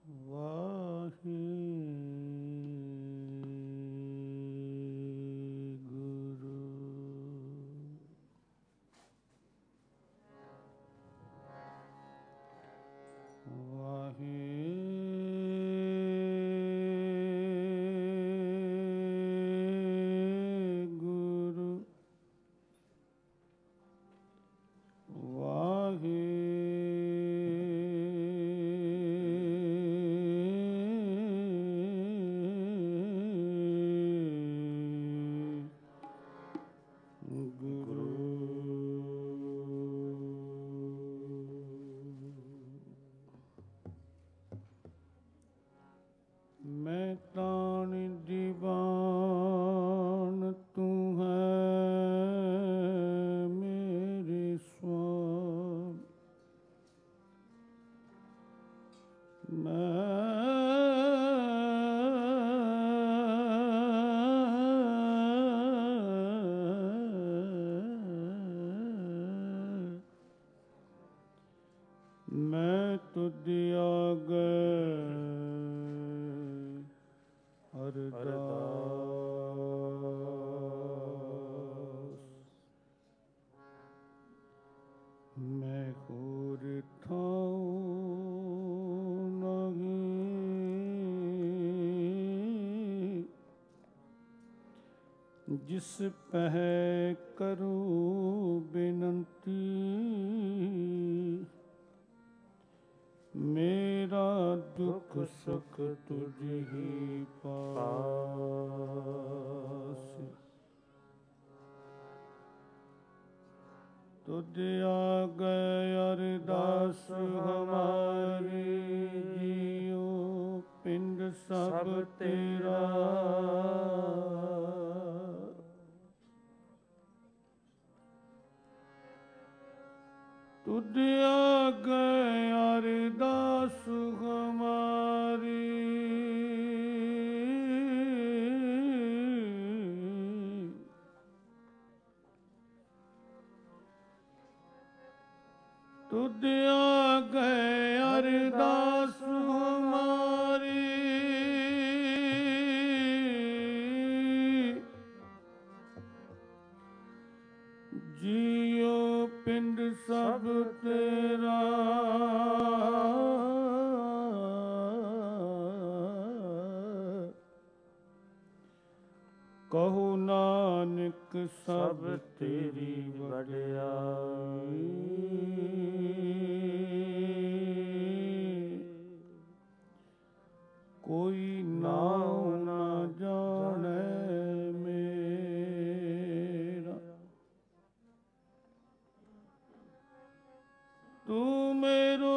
मैं तान दीवान तू है मेरे स्वामी। मैं तुझ आगे अरदास, मैं होर थाऊं नहीं, जिस पह करूं बिनती। मेरा दुख सुख तुझ ही पास, तुझ आगे अरदास हमारी। जियो पिंड सब तेरा, तुझ आगे अरदास हमारी। तुझ आगे अरदास हमारी। जियो पिंड सब तेरा, कहो नानक सब तेरी वड्याई। कोई नाम न जाने मेरा, तू मेरो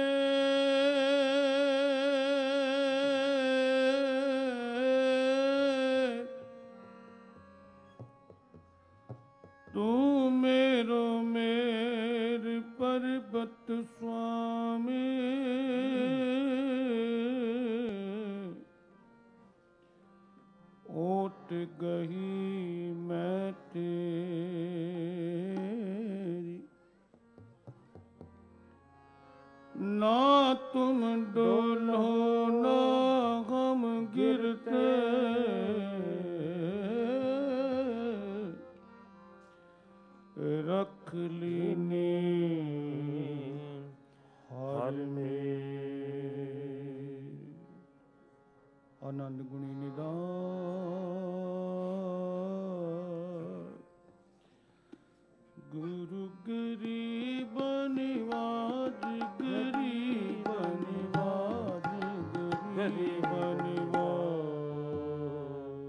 मेर पर्वत स्वामी। ओट गही मैं तेरी, ना तुम डोलो ना हम गिरते। रख लीनी हर में, आनंद गुणी निधान। गुरु गरीब निवाज, गरीब निवाज, गरीब निवाज।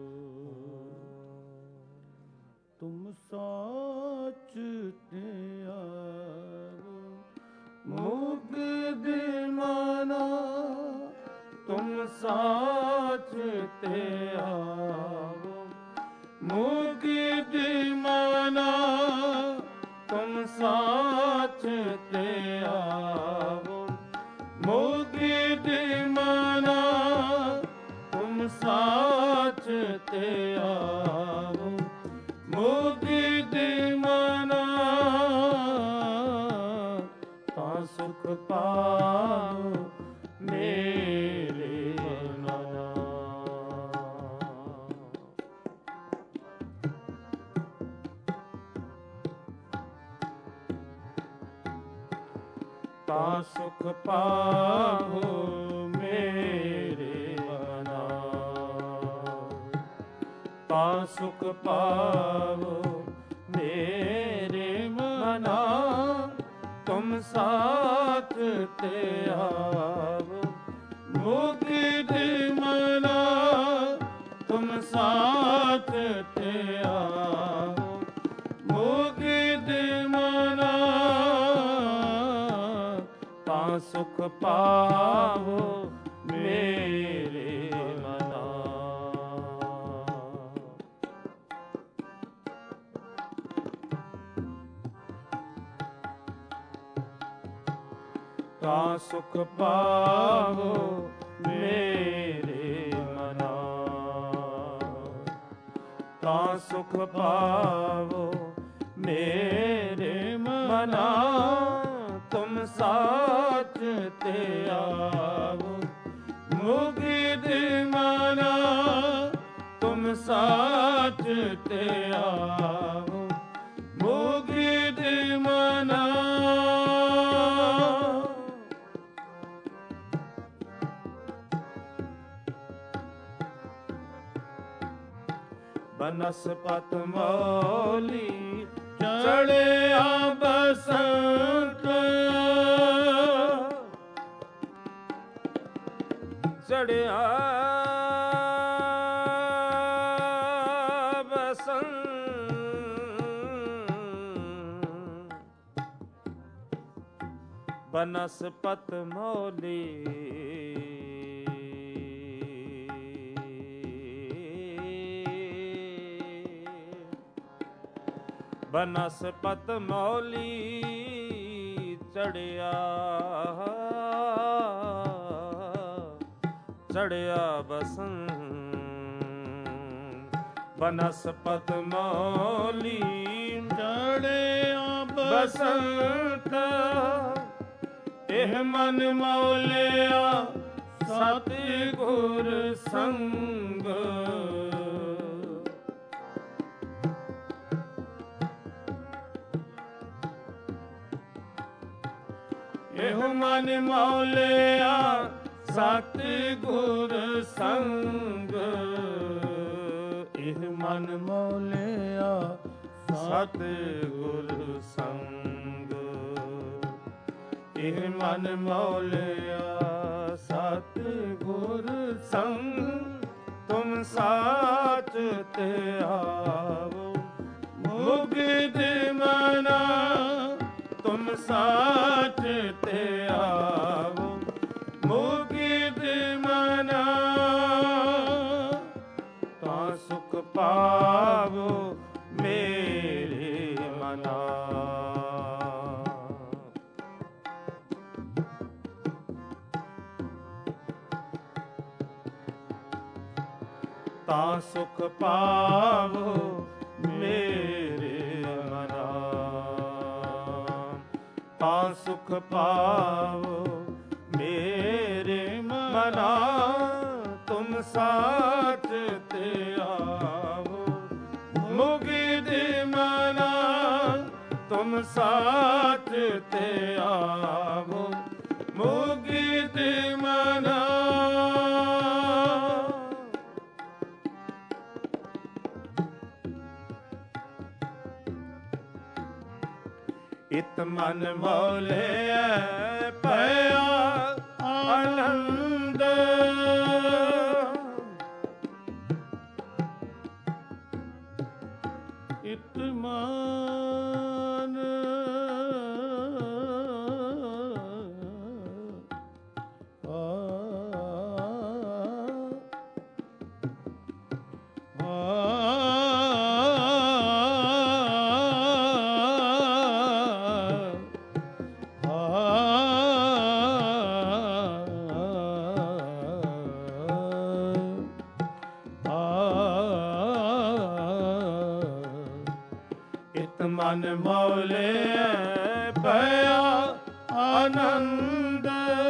तुम साच ते आवो मुक्ति माना, तुम साच ते आवो मुक्ति माना। तुम साच ते आवो मुक्ति माना। तुम साच ते आवो मुक्ति माना। ता सुख पाओ मेरे ਤਾਂ ਸੁਖ ਪਾਵੋ ਮੇਰੇ ਮਨਾ, ਤਾਂ ਸੁਖ ਪਾਵੋ ਮੇਰੇ ਮਨਾ, ਤੁਮ ਸਾਥ ਤੇ ਆਵੋ ਮੁਕਤ ਮਨਾ, ਤੁਮ ਸਾਥ ਤੇ ਆਵੋ ਮੁਕਤ ਮਨਾ, ਤਾਂ ਸੁਖ ਪਾਵੋ ਮੇਰੇ ਮਨਾ। ਤਾਂ ਸੁਖ ਪਾਵੋ ਮੇਰੇ ਮਨਾ, ਤਾਂ ਸੁਖ ਪਾਵੋ ਮੇਰੇ ਮਨਾ, ਤੁਮ ਸਾਥ ਤੇ ਆਵੋ ਮੁਕਤ ਮਨਾ, ਤੁਮ ਸਾਥ ਤੇ ਆਵੋ ਮੁਕਤ ਮਨਾ। ਬਨਸਪਤ ਮੌਲੀ ਚੜਿਆ ਬਸੰਤ, ਚੜਿਆ ਬਸੰਤ, ਬਨਸਪਤ ਮੌਲੀ ਬਨਸਪਤ ਮੌਲੀ ਚੜਿਆ, ਚੜਿਆ ਬਸੰਤ, ਬਨਸਪਤ ਮੌਲੀ ਚੜਿਆ ਬਸੰਤ, ਇਹ ਮਨ ਮੌਲਿਆ ਸਤਿਗੁਰ ਸੰਗ, ਇਹੋ ਮਨ ਮੌਲਿਆ ਸਤਿਗੁਰ ਸੰਗ, ਇਹ ਮਨ ਮੌਲਿਆ ਸਤਿਗੁਰ ਸੰਗ, ਇਹ ਮਨ ਮੌਲਿਆ ਸਤਿਗੁਰ ਸੰਗ, ਤੁਮ ਸਾਥ ਤੇ ਆਵੋ ਮੁਕਤ ਮਨਾ, ਤੁਮ ਸਾਥ ਤੇ ਆਵੋ ਮੁਕਤ ਮਨਾ, ਤਾਂ ਸੁਖ ਪਾਵੋ ਮੇਰੇ ਮਨਾ। ਤਾਂ ਸੁਖ ਪਾਵੋ ਮੇਰੇ ਮਨਾ, ਤਾਂ ਸੁਖ ਪਾਵੋ ਮੇਰੇ ਮਨਾ, ਤੁਮ ਸਾਥ ਤੇ ਆਵੋ ਮੁਕਤ ਮਨਾ, ਤੁਮ ਸਾਥ ਤੇ ਆਵੋ ਮੁਕਤ ਮਨਾ। ਇਤ ਮਨ ਮੌਲਿਆ ਪਿਆ ਆਨੰਦ, ਇਤ ਮਨ ਮਨ ਮੌਲਿਆ ਪਿਆ ਆਨੰਦ,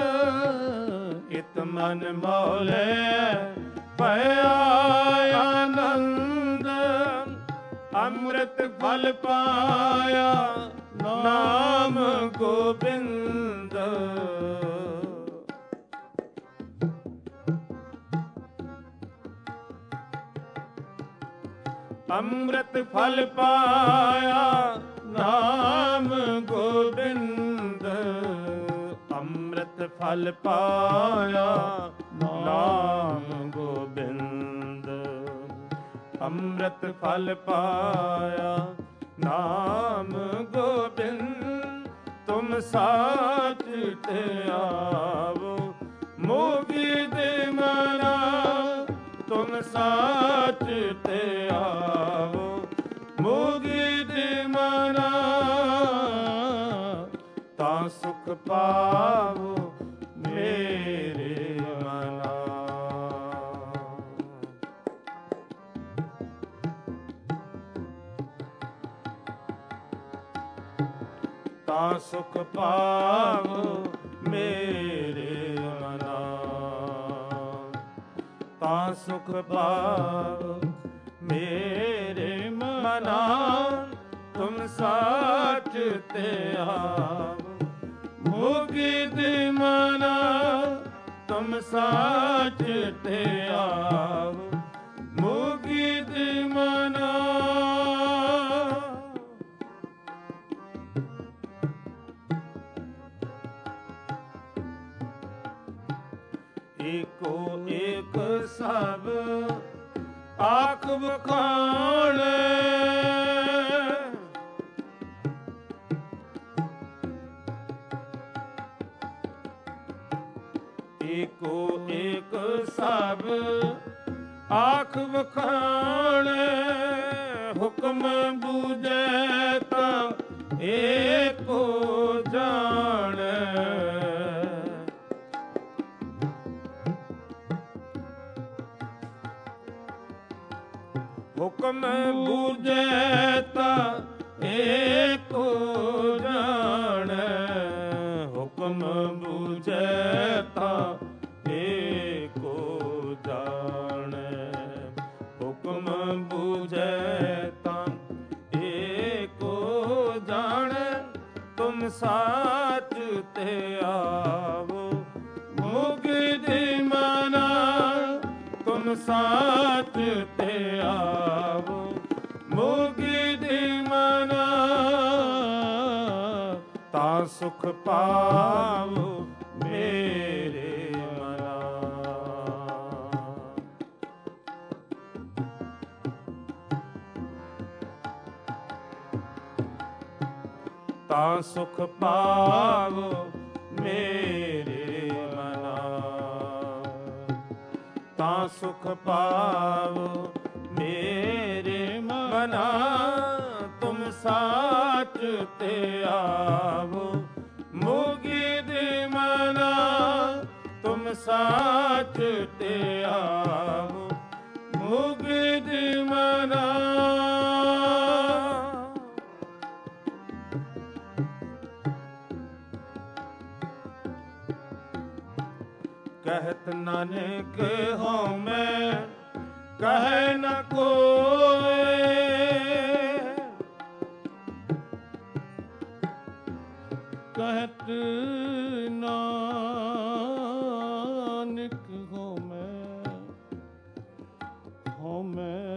ਇਤ ਮਨ ਮੌਲਿਆ ਪਿਆ ਆਨੰਦ, ਅੰਮ੍ਰਿਤ ਫਲ ਪਾਇਆ ਨਾਮ ਗੋਬਿੰਦ, ਅੰਮ੍ਰਿਤ ਫਲ ਪਾਇਆ ਨਾਮ ਗੋਬਿੰਦ, ਅੰਮ੍ਰਿਤ ਫਲ ਪਾਇਆ ਨਾਮ ਗੋਬਿੰਦ, ਅੰਮ੍ਰਿਤ ਫਲ ਪਾਇਆ ਨਾਮ ਗੋਬਿੰਦ। ਤੁਮ ਸਾਚ ਤੇ ਆਵੋ ਮੋਗੀ ਦੇ ਮਨਾ, ਤੁਮ ਸਾਚ ਤੇ ਆਵੋ ਮੋਗੀ ਦੇ ਮਨਾ, ਤਾਂ ਸੁਖ ਪਾਵੋ ਮੇਰੇ ਮਨਾ। ਤਾਂ ਸੁਖ ਪਾਵੋ ਮੇਰੇ ਮਨਾ, ਤਾਂ ਸੁਖ ਪਾਵੋ ਮੇਰੇ ਮਨਾ। ਤੁਮ ਸਾਚ ਤੇ ਆਵੋ ਮੋਗੀ ਦੇ ਮਨਾ, ਤੁਮ ਸਾਚ ਤੇ ਆਵੋ ਮੋਗੀ ਦੇ ਮਨਾ। ਏਕੋ ਏਕ ਸਭ ਆਖ ਵਖਾਣੇ, ਏਕੋ ਏਕ ਸਭ ਆਖ ਵਖਾਣੇ। ਹੁਕਮ ਬੂਝੈ ਤਾਂ ਏਕੋ ਜਾਣੈ, ਹੁਕਮ ਬੂਝੈ ਤਾਂ ਏਕੋ ਜਾਣੈ, ਹੁਕਮ ਬੂਝੈ ਤਾਂ ਏਕੋ ਜਾਣੈ, ਹੁਕਮ ਬੂਝੈ ਤਾਂ ਏਕੋ ਜਾਣੈ। ਤੁਮ ਸਾਚ ਤੇ ਆਵੋ ਮੋਗੀ ਦੇ ਮਨਾ, ਤੁਮ ਸਾਚ ਤੇ ਆਵੋ ਮੋਗੀ ਦੇ ਮਨਾ। ਤਾਂ ਸੁਖ ਪਾਵੋ ਮੇਰੇ ਮਨਾ। ਤਾਂ ਸੁਖ ਪਾਵੋ ਮੇਰੇ ਮਨਾ, ਤਾਂ ਸੁਖ ਪਾਵੋ ਮੇਰੇ ਮਨਾ। ਤੁਮ ਸਾਚ ਤੇ ਆਵੋ ਮੋਗੀ ਦੇ ਮਨਾ, ਤੁਮ ਸਾਚ ਤੇ ਆਵੋ ਮੋਗੀ ਦੇ ਮਨਾ। ਕਹਿਤ ਨਾਨਕ ਹਉ ਮੈਂ ਕਹੈ ਨ ਕੋਇ, ਕਹਿਤ ਨਾਨਕ ਹਉ ਮੈਂ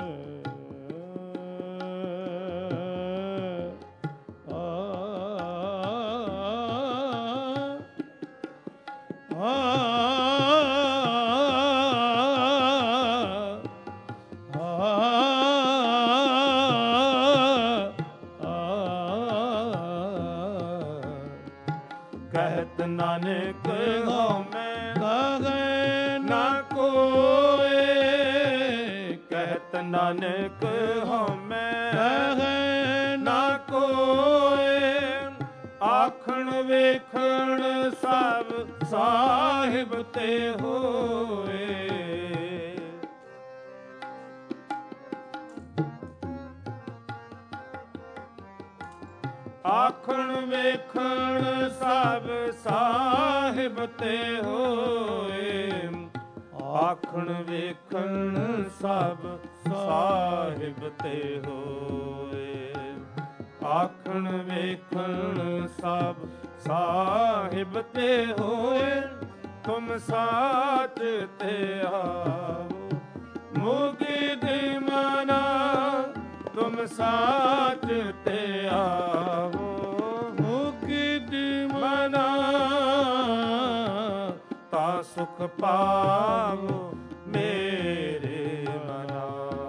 ਕਹਿਤ ਨਾਨਕ ਹਉ ਮੈਂ ਕਹੈ ਨ ਕੋਇ, ਕਹਿਤ ਨਾਨਕ ਹਉ ਮੈਂ ਕਹੈ ਨ ਕੋਇ। ਆਖਣ ਵੇਖਣ ਸਭ ਸਾਹਿਬ ਤੇ ਹੋਏ, ਆਖਣ ਵੇਖਣ ਸਭ ਸਾਹਿਬ ਤੇ ਹੋਏ, ਆਖਣ ਵੇਖਣ ਸਭ ਸਾਹਿਬ ਤੇ ਹੋਏ, ਆਖਣ ਵੇਖਣ ਸਭ ਸਾਹਿਬ ਤੇ ਹੋਏ ਤੁਮ ਸਾਚ ਤੇ ਆਵੋ। ਮੁਗੀ ਦੀ ਮਨਾ ਤੁਮ ਸਾਚ ਤੇ ਆਵੋ। ਮੁਗੀ ਦੀ ਮਨਾ ਤਾ ਸੁਖ ਪਾਵੋ ਮੇਰੇ ਮਨਾ।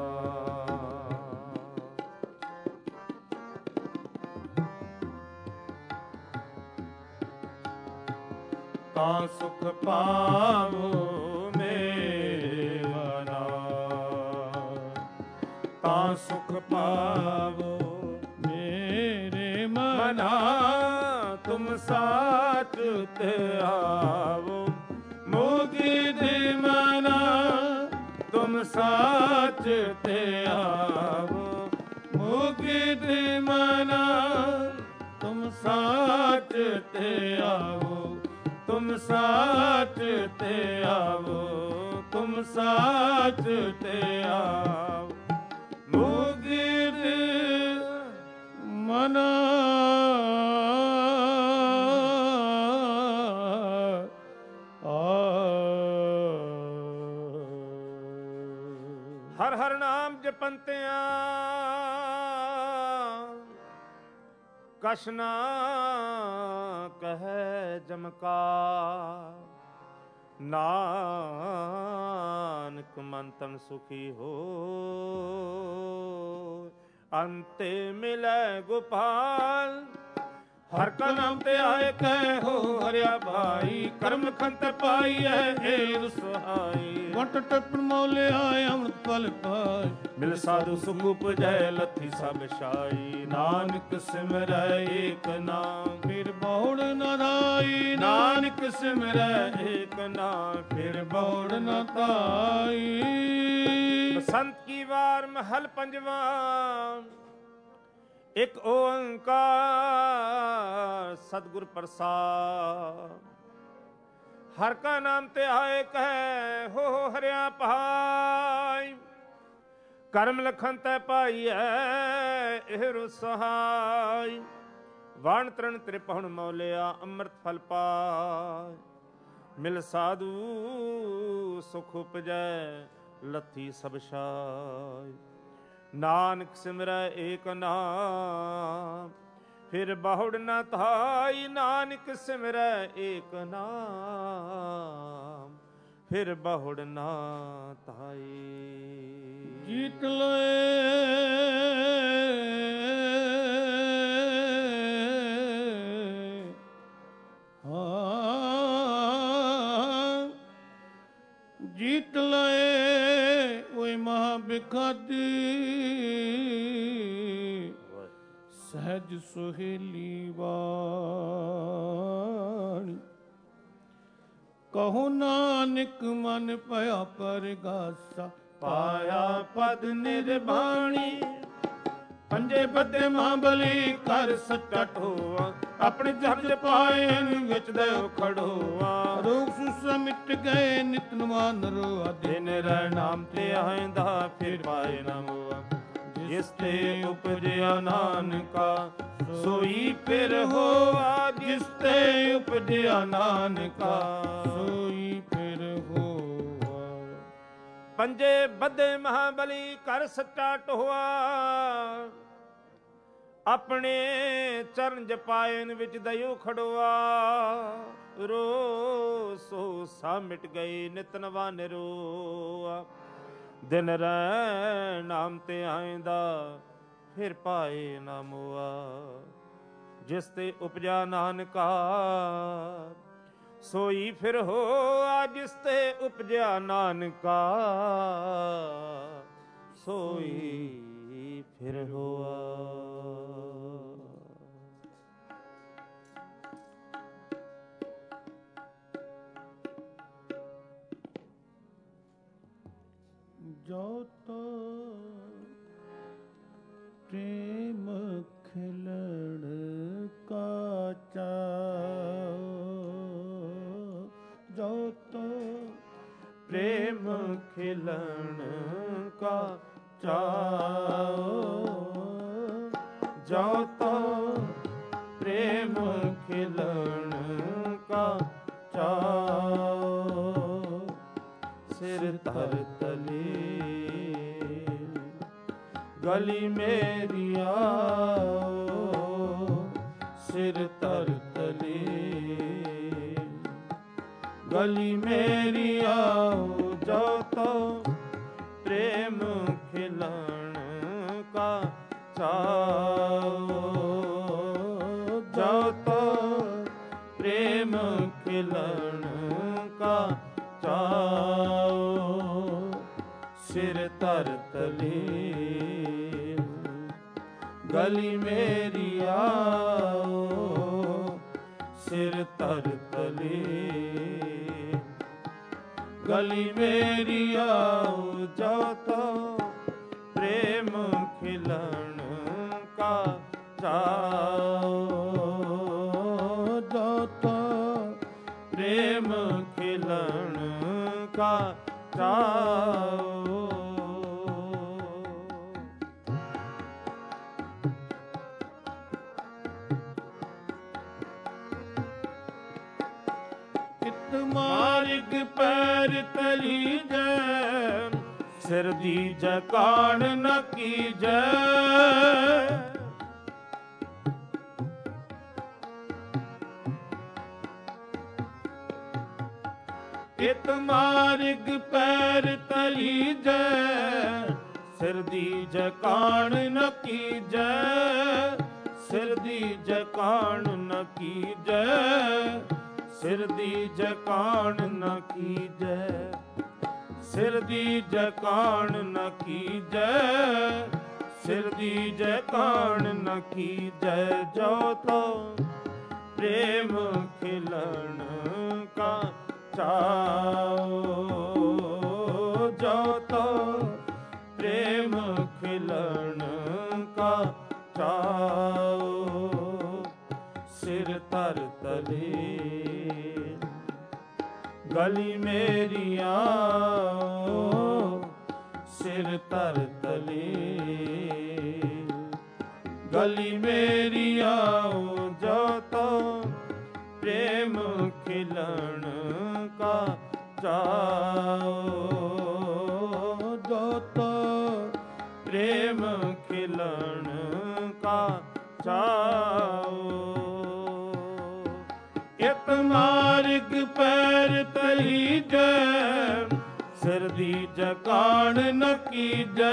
ਤਾ ਸੁਖ ਪਾਵੋ ਮੇਰੇ ਮਨਾ। ਤਾ ਸੁਖ ਪਾਵੋ ਮੇਰੇ ਮਨਾ। ਤੁਮ ਸਾਚ ਤੇ ਆਵੋ। ਮੁਗੀ ਦੀ ਮਨਾ ਤੁਮ ਸਾਚ ਤੇ ਆਵੋ। ਮੁਗੀ ਦੀ ਮਨਾ ਤੁਮ ਸਾਚ ਤੇ ਆਵੋ। ਤੁਮ ਸਾਚ ਤੇ ਆਵੋ। ਤੁਮ ਸਾਚ ਤੇ ਆਵੋ। ਮੁਗੀ ਦੀ ਮਨਾ ਹਰ ਹਰ ਨਾਮ ਜਪੰਤਿਆਂ ਕਛ ਨਾ ਕਹੈ ਜਮਕਾਰ। ਨਾਨਕ ਮਨ ਤਨ ਸੁਖੀ ਹੋ ਅੰਤੇ ਮਿਲੈ ਗੋਪਾਲ। ਹਰ ਕਾ ਨਾਮ ਤੇ ਆਏ ਕਹਿ ਹੋ ਹਰਿਆ ਭਾਈ। ਕਰਮ ਖੰਤ ਪਾਈਐ ਏਰ ਸੁਹਾਈ। ਵਟ ਟਪ ਮੌਲੇ ਆਏ ਅੰਮ੍ਰਿਤ ਫਲ ਪਾਈ। ਮਿਲ ਸਾਧੂ ਸੁਖ ਉਪਜੈ ਲੱਥੀ ਸਭ ਛਾਈ। ਨਾਨਕ ਸਿਮਰੈ ਏਕ ਨਾਮ ਫਿਰ ਬਹੁੜ ਨ ਧਾਈ। ਨਾਨਕ ਸਿਮਰੈ ਏਕ ਨਾਮ ਫਿਰ ਬਹੁੜ ਨ ਧਾਈ। ਬਸੰਤ ਕੀ ਵਾਰ ਮਹਲ ਪੰਜਵਾ। ਇਕ ਓੰਕਾਰ ਸਤਿਗੁਰ ਪ੍ਰਸਾਦ। ਹਰ ਕਾ ਨਾਮ ਤੇ ਆਏ ਕਹਿ ਹੋ ਹਰਿਆ ਭਾਈ। ਕਰਮ ਲਖਨ ਤੈ ਪਾਈਐ ਇਹ ਸਹਾਈ। ਵਣ ਤ੍ਰਣ ਤ੍ਰਿਪਹੁਣ ਮੌਲਿਆ ਅੰਮ੍ਰਿਤ ਫਲ ਪਾਇ। ਮਿਲ ਸਾਧੂ ਸੁਖ ਉਪਜੈ ਲੱਥੀ ਸਭ ਛਾਈ। ਨਾਨਕ ਸਿਮਰੈ ਏਕ ਨਾਮ ਫਿਰ ਬਹੁੜ ਨ ਧਾਈ। ਨਾਨਕ ਸਿਮਰੈ ਏਕ ਨਾਮ ਫਿਰ ਬਹੁੜ ਨ ਧਾਈ। ਜੀਤ ਲਏ ਹਾਂ ਜੀਤ ਲਏ ਓਏ ਮਹਾ ਬਿਖਾਦੀ। ਸਹਿਜ ਸੁਹੇਲੀ ਬਾਣੀ। ਕਹੋ ਨਾਨਕ ਮਨ ਭਇਆ ਪਰਗਾਸਾ। ਪਾਇਆ ਪਦ ਨਿਰਬਾਣੀ। ਪੰਜੇ ਬੱਦੇ ਮਹਾਬਲੀ ਕਰ ਸੱਚਾ ਢੋਆ। ਆਪਣੇ ਜਗ ਪਾਏ ਵਿੱਚ ਦੇਉ ਖੜੋਆ। ਰੋਗ ਸੁਸਾ ਮਿਟ ਗਏ ਨਿਤ ਨਵਾ ਨਰੋਆ। ਦਿਨ ਰਹਿ ਨਾਮ ਤੇ ਆਇਂਦਾ ਫਿਰ ਪਾਏ ਨਾ ਮੋਆ। ਜਿਸ ਤੇ ਉਪਜਿਆ ਨਾਨਕਾ ਸੋਈ ਫਿਰ ਹੋਆ। ਜਿਸ ਤੇ ਉਪਜਿਆ ਨਾਨਕਾ ਸੋਈ ਫਿਰ ਹੋਆ। ਪੰਜੇ ਬੱਧੇ ਮਹਾਬਲੀ ਕਰ ਸੱਚਾ ਢੋਆ। ਆਪਣੇ ਚਰਨ ਜਪਾਇਨ ਵਿੱਚ ਦਇਓ ਖੜੋਆ। ਰੋ ਸੋ ਸਾ ਮਿਟ ਗਈ ਨਿਤ ਨਵਾ ਨਿਰੋਆ। ਦਿਨ ਰਹਿ ਨਾਮ ਤੇ ਆਇਂਦਾ ਫਿਰ ਪਾਏ ਨਾ ਮੋਆ। ਜਿਸ ਤੇ ਉਪਜਾ ਨਾਨਕਾ ਸੋਈ ਫਿਰ ਹੋਆ। ਜਿਸ ਤੇ ਉਪਜਿਆ ਨਾਨਕਾ ਸੋਈ ਫਿਰ ਹੋਆ। ਜੋ ਤੋ ਪ੍ਰੇਮ ਖਿਲਣ ਕਾ ਚਾਓ। ਜੋ ਤੋ ਪ੍ਰੇਮ ਖਿਲਣ ਕਾ ਚਾਓ। ਜੋ ਤੋ ਪ੍ਰੇਮ ਖਿਲਣ ਕਾ ਚਾਉ। ਸਿਰ ਧਰ ਤਲੇ ਗਲੀ ਮੇਰੀ ਆਓ, ਸਿਰ ਧਰ ਤਲੇ ਗਲੀ ਮੇਰੀ ਆਓ। ਜੋ ਤੋ ਪ੍ਰੇਮ ਖਿਲਣ ਕਾ ਚਾਉ, ਜੋ ਤੋ ਪ੍ਰੇਮ ਖਿਲਣ ਕਾ ਚਾਉ। ਸਿਰ ਧਰ ਤਲੇ ਗਲੀ ਮੇਰੀ ਆਓ, ਸਿਰ ਧਰ ਤਲੇ ਗਲੀ ਮੇਰੀ ਆਓ। ਜੋ ਤੋ ਪ੍ਰੇਮ ਖਿਲਣ ਕਾ ਚਾਉ, ਜੋ ਤੋ ਪ੍ਰੇਮ ਖਿਲਣ ਕਾ ਚਾਉ। ਕਿਤ ਮਾਰਗ ਪੈਰ ਤਲੀ ਜੈ, ਸਿਰ ਦੀਜੈ ਕਾਣ ਨ ਕੀਜੈ। ਕਿਤ ਮਾਰਗ ਪੈਰ ਤਲੀ ਜੈ, ਸਿਰ ਦੀਜੈ ਕਾਣ ਨ ਕੀਜੈ। ਸਿਰ ਦੀਜੈ ਕਾਣ ਨ ਕੀਜੈ, ਸਿਰ ਦੀਜੈ ਕਾਣ ਨ ਕੀਜੈ। ਸਿਰ ਦੀਜੈ ਕਾਣ ਨ ਕੀਜੈ, ਸਿਰ ਦੀਜੈ ਕਾਣ ਨ ਕੀਜੈ। ਜੋ ਤੋ ਪ੍ਰੇਮ ਖਿਲਣ ਕਾ ਚਾਉ, ਜੋ ਤੋ ਪ੍ਰੇਮ ਖਿਲਣ ਕਾ ਚਾਉ। ਸਿਰ ਧਰ ਤਲੇ ਗਲੀ ਮੇਰੀ ਆਓ, ਸਿਰ ਧਰ ਤਲੇ ਗਲੀ ਮੇਰੀ ਆਓ। ਜੋ ਤੋ ਪ੍ਰੇਮ ਖਿਲਣ ਕਾ ਚਾਉ, ਜੋ ਤੋ ਪ੍ਰੇਮ ਖਿਲਣ ਕਾ ਚਾਉ। ਇਕ ਮਾਰਗ ਪੈਰ ਤਲੀ ਜੈ, ਸਿਰ ਦੀਜੈ ਕਾਣ ਨ ਕੀਜੈ।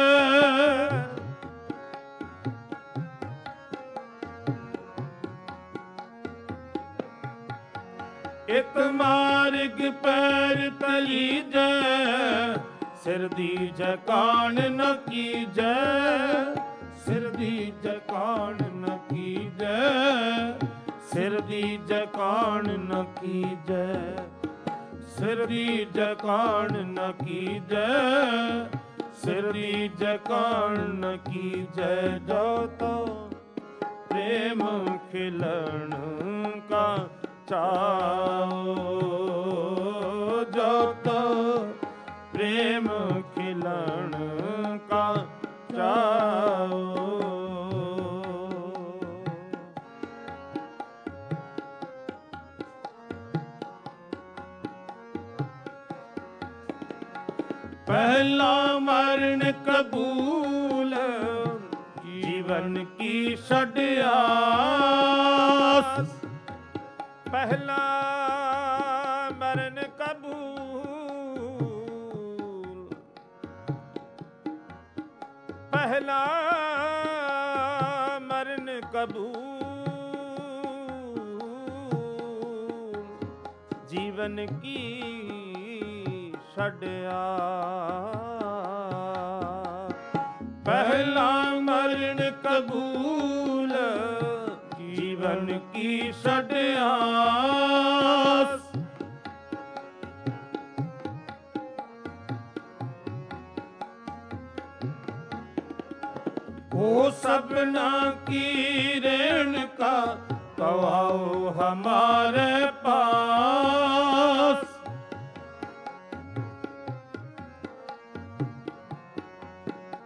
ਇਕ ਮਾਰਗ ਪੈਰ ਤਲੀ ਜੈ, ਸਿਰ ਦੀਜੈ ਕਾਣ ਨ ਕੀਜੈ। ਸਿਰ ਦੀਜੈ ਕਾਣ ਨ ਕੀਜੈ, ਸਿਰ ਦੀਜੈ ਕਾਣ ਨ ਕੀਜੈ। ਸਿਰ ਦੀਜੈ ਕਾਣ ਨ ਕੀਜੈ, ਸਿਰ ਦੀਜੈ ਕਾਣ ਨ ਕੀਜੈ। ਜੋ ਤੋ ਪ੍ਰੇਮ ਖਿਲਣ ਕਾ ਚਾਉ, ਜੋ ਤੋ ਪ੍ਰੇਮ ਖਿਲਣ ਕਾ ਚਾਉ। ਪਹਿਲਾ ਮਰਨ ਕਬੂਲ, ਜੀਵਨ ਕੀ ਛੱਡ ਆਸ। ਪਹਿਲਾ ਮਰਨ ਕਬੂਲ, ਪਹਿਲਾ ਮਰਨ ਕਬੂਲ, ਜੀਵਨ ਕੀ ਛੱਡਿਆ। ਪਹਿਲਾ ਮਰਨ ਕਬੂਲ, ਜੀਵਨ ਕੀ ਛੱਡਿਆਸ। ओ सबना की रेणुका कवाओ हमारे पास।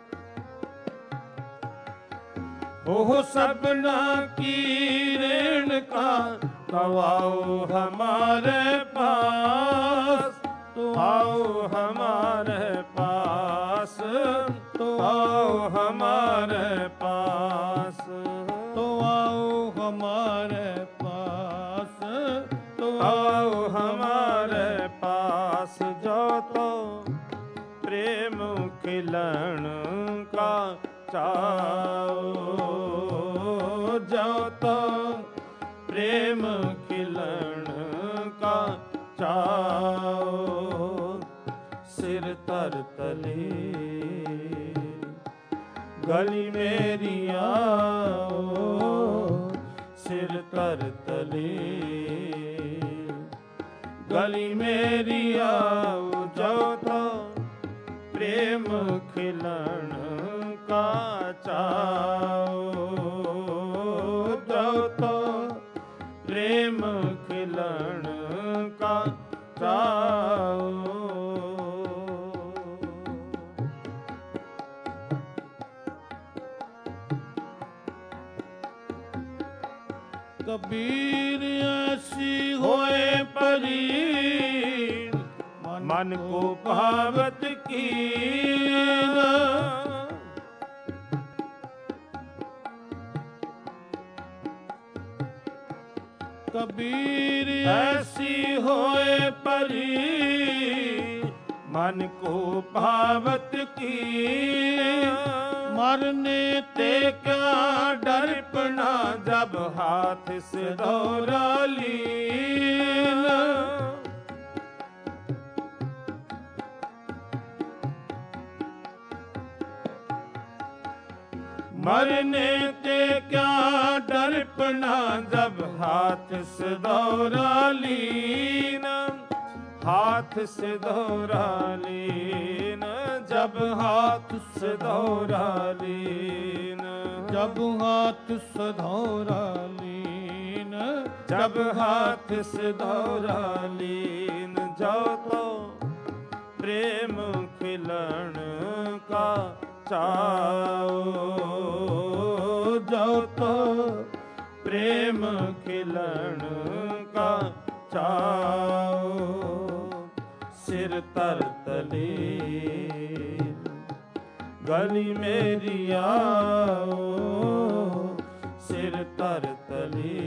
ओ सबना की रेणुका का, तो आओ हमारे पास, तो आओ हमारे पास, तो आओ हमारे पास, तो आओ हमारे पास, तो आओ हमारे पास। जो तो प्रेम खिलन का चाओ, जो तो प्रेम खिलन का चाओ, सिर तर तले गली मेरी आओ, सिर तर तले गली मेरी आओ। जो तो प्रेम खिलन का चाओ, जो तो प्रेम खिलन का चाओ। कबीर ऐसी होए परी, मन को भावत कीन, कबीर ऐसी होए परी, मन को भावत कीन। मरने ते क्या डरपना, जब हाथ से दौरा लीन। मरने ते क्या डरपना, जब हाथ से दौरा लीन, हाथ से दौरा लीन, जब हाथ से दौरा लीन, जब हाथ से दौरा लीन, जब हाथ से दौरा लीन। जो तो प्रेम खिलन का चाओ, जो तो प्रेम खिलन का चाओ, सिर तर तले गली मेरी आओ, सिर तर तले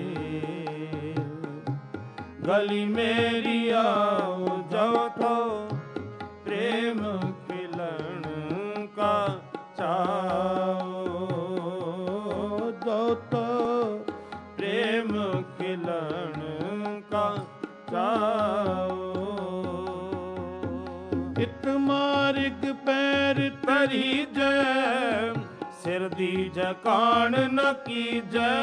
गली मेरी आओ। जो तो प्रेम खिलन का चाओ, जो तो प्रेम खिलन का चाओ। इत मार्ग पैर तरी जय, सिर दीज कान न कीजै।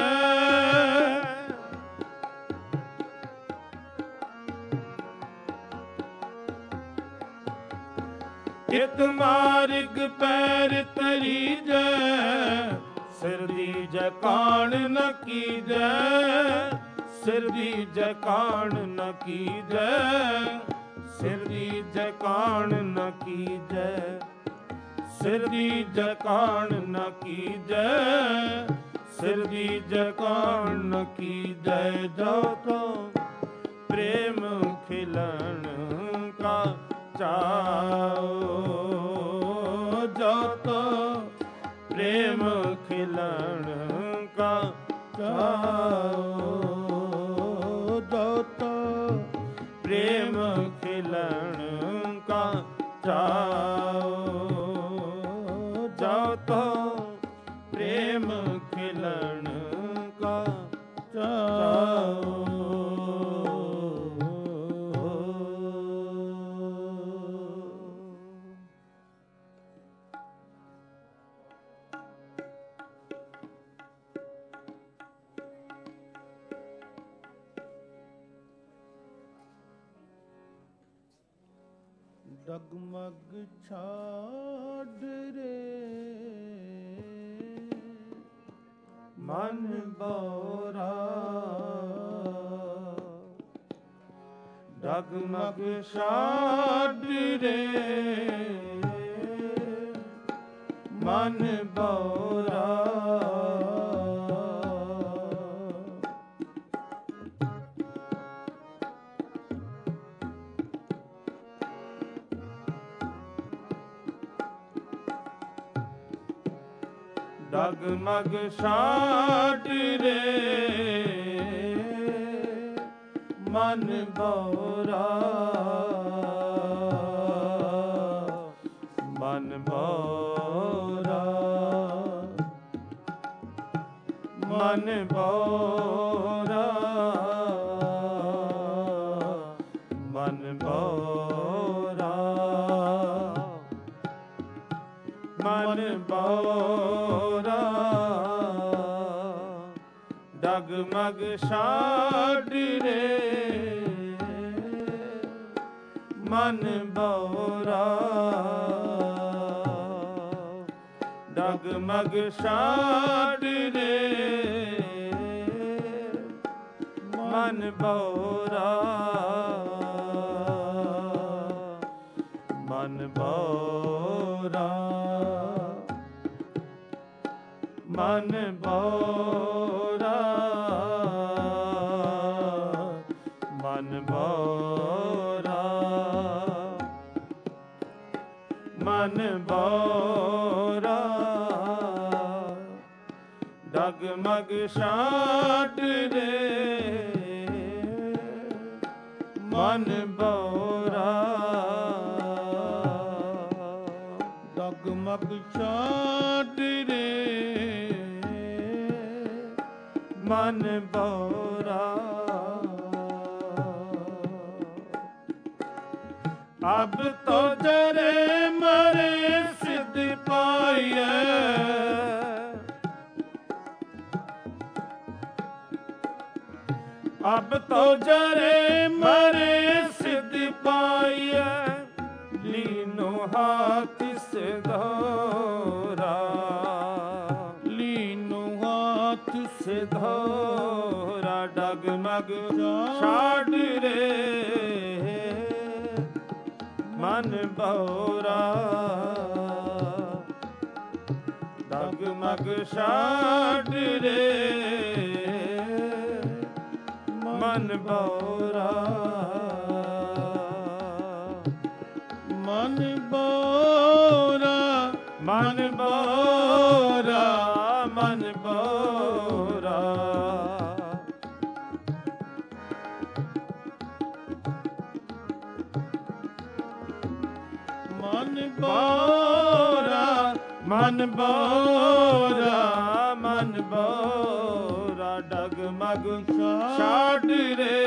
इत मार्ग पैर तरी जय, सिर दीज कान न कीजै, सिर दीज कान न कीजै, सिर दीज कान न कीजै, सिर दीज कान न कीजै, सिर दीज कान न कीजै। जो तो प्रेम खिलन का चाओ, जो तो प्रेम खिलन का चाओ, जो तो प्रेम खिलन का चाओ, जो तो प्रेम खिलन का चाओ। डगमग छाड़ रे मन बोरा, डगमग छाड़ रे मन बोरा। ਡਗਮਗ ਛਾਟ ਰੇ ਮਨ ਬੋਰਾ ਮਨ ਬੋਰਾ ਮਨ ਬੋਰਾ ਮਨ ਬੋਰਾ ਮਨ ਬੋਰਾ ਡਗਮਗ ਛਾਟ ਰੇ ਮਨ ਬੋਰਾ ਡਗਮਗ ਛਾਟ ਰੇ ਮਨ ਬੋਰਾ ਮਨ ਬੋਰਾ ਮਨ ਬੋਰਾ ਮਨ ਬੋਰਾ ਮਨ ਬੋਰਾ ਡਗਮਗ ਛਾਟ ਰੇ ਮਨ ਬੋਰਾ ਡਗਮਗ ਛਾਟ ਰੇ ਮਨ ਬੋਰਾ ਅਬ ਤੋ ਜਰੇ ਮਰੇ ਸਿਧ ਪਾਈਐ ਅਬ ਤੋ ਜਰੇ ਮਰੇ ਸਿਧ ਪਾਈਐ ਲੀਨੋ ਹਾਥ ਸਿਧੋਰਾ ਲੀਨੋ ਹਾਥ ਸਿਧੋਰਾ ਡਗਮਗ ਛਾਟ ਰੇ ਮਨ ਬੋਰਾ ਡਗਮਗ ਛਾਟ ਰੇ ਮਨ ਬੋਰਾ ਮਨ ਬੋਰਾ ਮਨ ਬੋਰਾ ਮਨ ਬੋਰਾ ਮਨ ਬੋਰਾ ਮਨ ਬੋਰਾ ਮਨ ਬੋਰਾ ਡਗਮਗ ਛਾਟ ਰੇ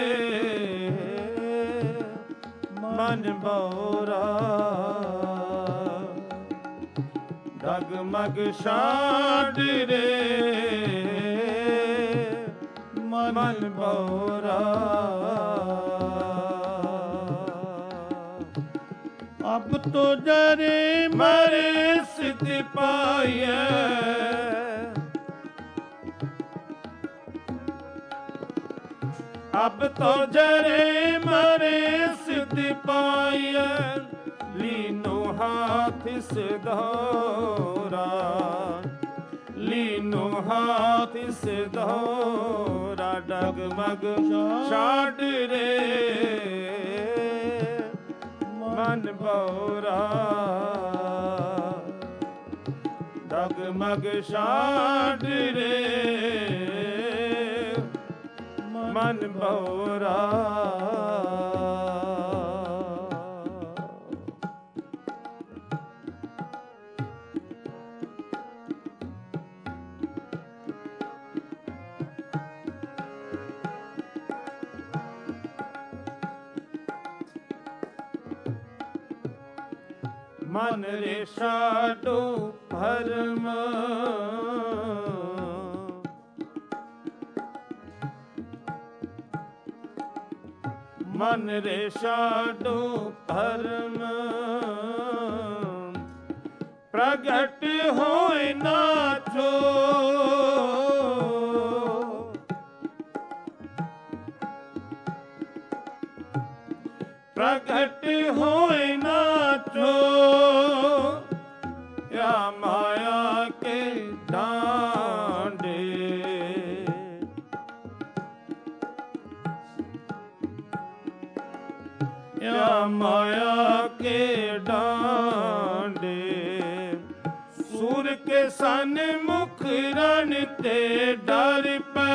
ਮਨ ਬੋਰਾ ਡਗਮਗ ਛਾਟ ਰੇ ਮਨ ਬੋਰਾ ਅਬ ਤੋ ਜਰੇ ਮਰੇ ਸਿਧ ਪਾਈਐ ਅਬ ਤੋ ਜਰੇ ਮਰੇ ਸਿਧ ਪਾਈਐ ਲੀਨੋ ਹਾਥ ਸਿਧੋਰਾ ਲੀਨੋ ਹਾਥ ਸਿਧੋਰਾ ਡਗਮਗ ਛਾਟ ਰੇ ਮਨ ਬੋਰਾ ਡਗਮਗ ਛਾਟ ਰੇ ਮਨ ਬੋਰਾ ਮਨ ਰੇ ਛਾਡੋ ਭਰਮ ਮਨ ਰੇ ਛਾਡੋ ਭਰਮ ਪ੍ਰਗਟ ਹੋਏ ਨਾਥੋ ਪ੍ਰਗਟ ਹੋਏ ਨਾਥੋ ਯਾ ਮਾਇਆ ਕੇ ਡਾਂਡੇ ਯਾ ਮਾਇਆ ਕੇ ਡਾਂਡੇ ਸੂਰ ਕੇ ਸਨਮੁਖ ਰਨ ਤੇ ਡਰ ਪੈ,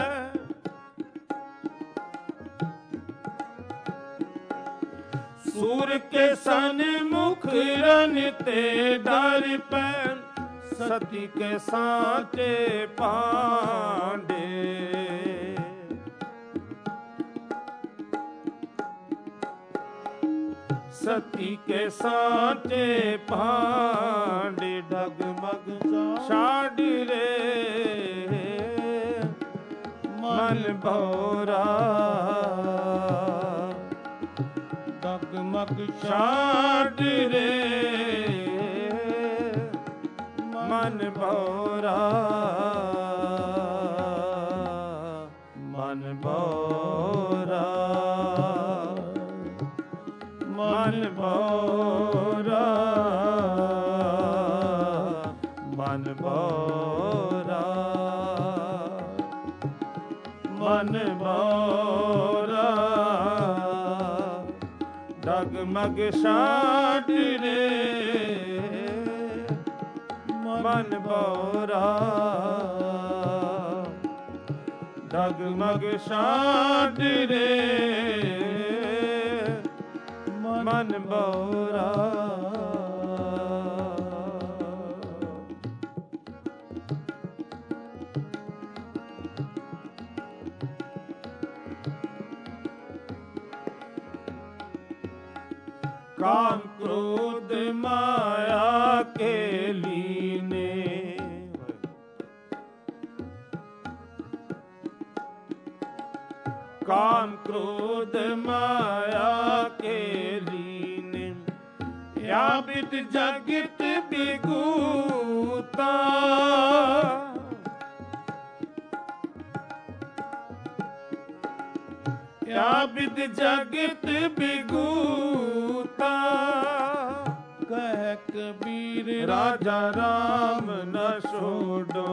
ਸੂਰ ਕੇ ਸਨਮੁਖ ਰਨ ਤੇ ਡਰ ਪੈ, ਸਤੀ ਕੇ ਸਾਚੇ ਪਾਂਡੇ। ਸਤੀ ਕੇ ਸਾਚੇ ਪਾਂਡੇ, ਡਗਮਗ ਛਾੜ ਰੇ ਮਨ ਭੌਰਾ, ਡਗਮਗ ਛਾੜ ਰੇ ਮਨ ਭੌਰਾ, ਮਨ ਭੌਰਾ, ਮਨ ਭੌਰਾ, ਮਨ ਭੌਰਾ, ਮਨ ਭੌਰਾ, ਡਗਮਗ ਛਾੜ ਰੇ ਮਨ ਭੌਰਾ, ਡਗਮਗ ਛਾੜ ਰੇ ਮਨ ਭੌਰਾ। काम क्रोध माया के लीने, काम क्रोध माया के लीने, व्यापित जगत बिगूता, व्यापित जगत बिगूता, कह कबीर राजा राम न छोड़ो,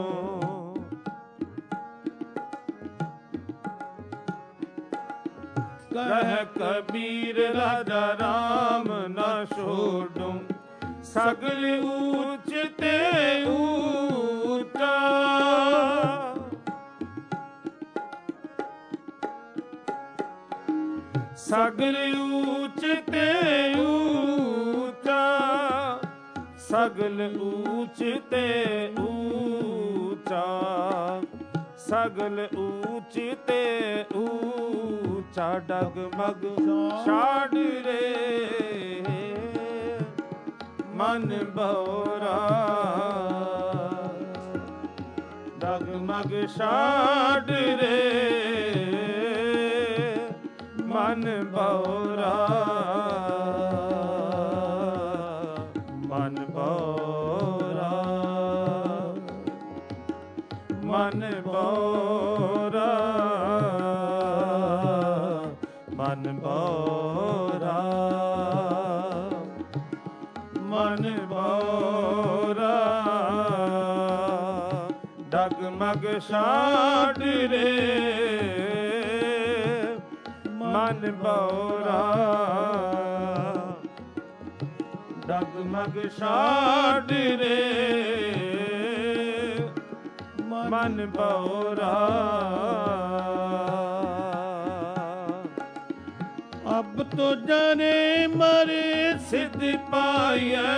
कह कबीर राजा राम न छोड़ो, सगल ऊंच ते ऊंचा, सगल ऊंच ते ऊंचा, सगल ऊंच ते ऊंचा, सगल ऊंच ते ऊंचा, डगमग छाड़ रे मन भौरा, डगमग छाड़ रे मन भौरा, मन भौरा, मन भौरा, मन भौरा, मन भौरा, डगमग छाड़ रे मन भौरा, डगमग छाड़ रे मन भौरा। अब तो जाने मरे सिद्ध पाइए,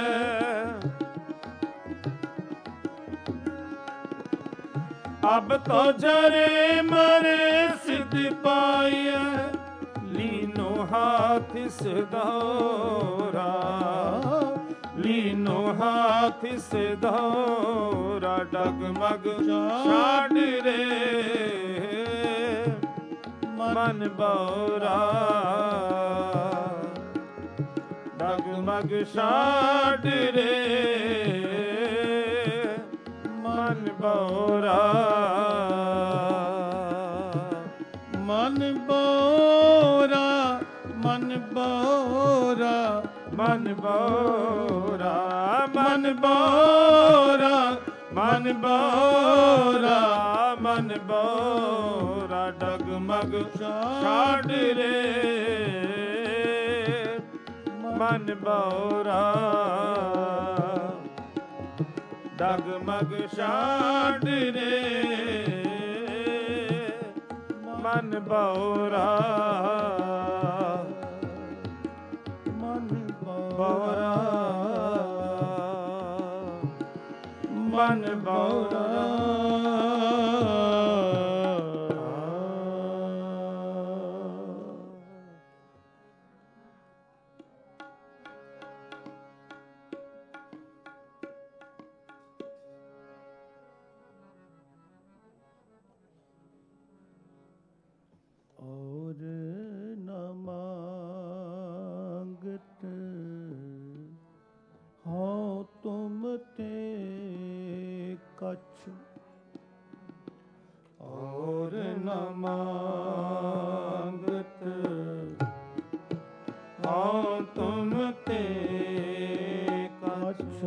अब तो जाने मरे सिद्ध पाइए, लीनो हाथ सिधौरा, लीनो हाथ सिधौरा, डगमग छाड़ रे मन भौरा, डगमग छाड़ रे मन भौरा, मन भौरा, मन भौरा, मन भौरा, मन भौरा, मन भौरा, मन भौरा, डगमग छाड़ रे मन भौरा, ਡਗਮਗ ਛਾੜ ਰੇ ਮਨ ਬਉਰਾ ਬਉਰਾ ਮਨ ਬਉਰਾ ਔਰ ਨ ਮੰਗਤ ਹਉ ਤੁਮ ਤੇ ਕਛ ਔਰ ਨ ਮੰਗਤ ਹਉ ਤੁਮ ਤੇ ਕਛ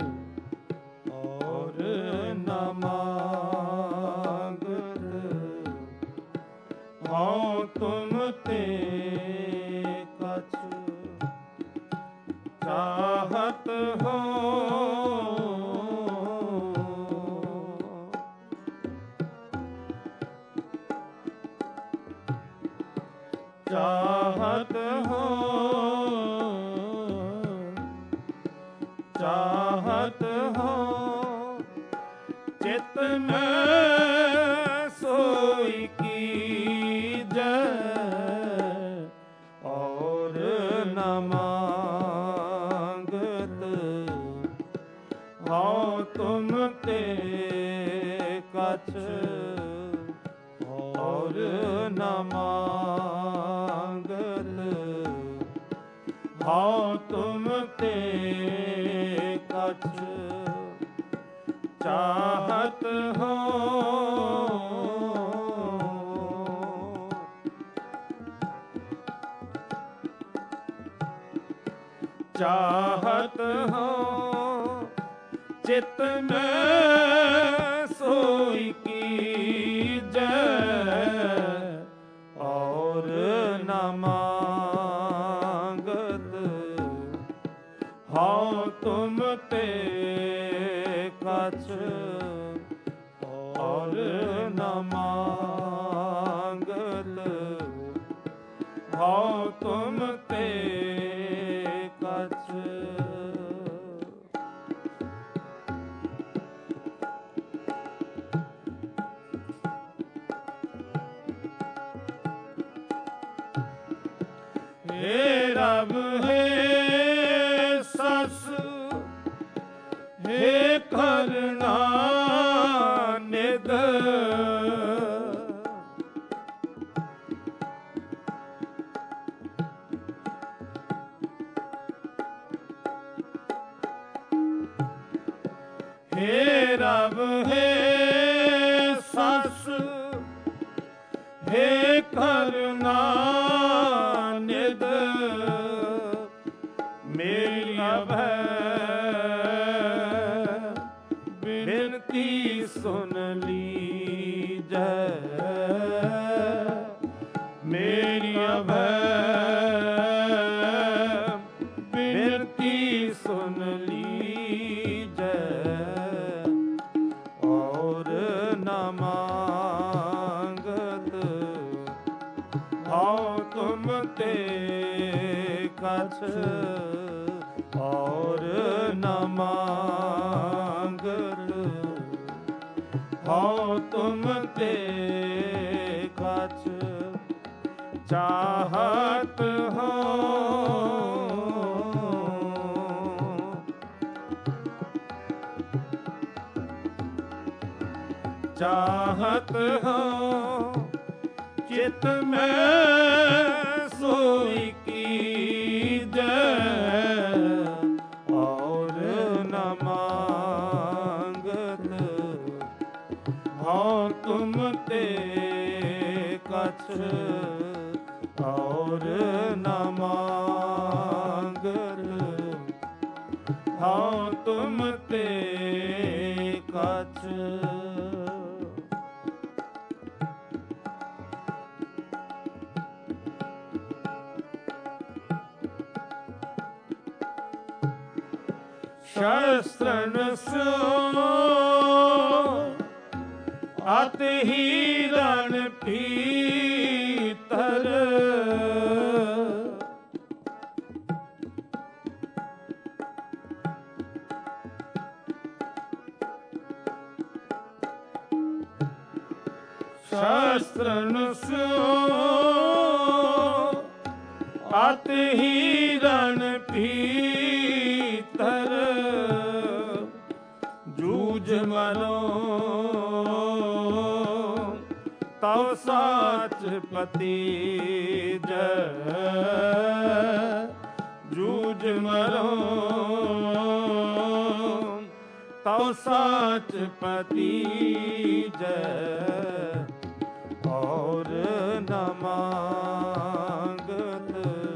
ਔਰ ਨ ਮੰਗਤ ਹਉ ਤੁਮ ਤੇ ਕਛ ਚਾਹਤ ਹੋ ਚਾਹਤ ਹੋ ਚਾਹਤ ਹੋ ਚਿਤ ਮੈਂ ਸੋਈ ਕੀਜੈ ਔਰ ਨ ਮੰਗਤ ਹਉ ਤੁਮ ਤੇ ਕਛ ਔਰ ਨ ਮੰਗਤ ਹਉ ਤੁਮ ਤੇ ਕਛ ਚਾਹਤ ਹੋ ਚਾਹਤ ਹੋ ਚਿਤ ਮੈਂ ਸੋਈ ਕੀਜੈ ਔਰ ਨ ਮੰਗਤ ਹਉ ਤੁਮ ਤੇ ਕਛ ਔਰ ਨ ਮੰਗਤ ਹਉ ਤੁਮ ਤੇ ਕਛ ਹੇ ਰਬ ਹੇ ਸਸ ਹੇ ਕਰੁਣਾ ਨਿਧ ਹੇ ਰਬ ਹੇ ਸਸ ਹੇ ਕਰੁਣਾ ਨਿਧ ਮੇਰੀ ਅਭੈ ਬਿਨਤੀ ਸੁਨ ਲੀਜੈ ਮੇਰੀ ਅਭੈ ਬਿਨਤੀ ਸੁਨ ਲੀਜੈ ਔਰ ਨ ਮੰਗਤ ਹਉ ਤੁਮ ਤੇ ਕਛ ਔਰ ਨ ਮੰਗਤ ਹਉ ਤੁਮ ਤੇ ਕਛ ਚਾਹਤ ਹੋ ਚਾਹਤ ਹੋ ਚਿਤ ਮੈਂ ਸੋਈ ਕੀਜੈ ਔਰ ਨ ਮੰਗਤ ਹਉ ਤੁਮ ਤੇ ਕਛ ਔਰ ਨ ਮੰਗਤ ਹਉ ਤੁਮ ਤੇ ਕਛ ਸ਼ਸਤਰਨ ਸਿਓ ਅਤ ਹੀਰਨ ਭੀਤਰ ਸ਼ਸਤਰਨ ਸਿਓ ਅਤ ਹੀਰਨ ਭੀਤਰ ਜੂਝ ਮਰੋ ਤਉ ਸਾਚ ਪਤੀ ਜੈ ਜੂਝ ਮਰੋ ਤਉ ਸਾਚ ਪਤੀ ਜੈ ਔਰ ਨ ਮਾਂਗਤ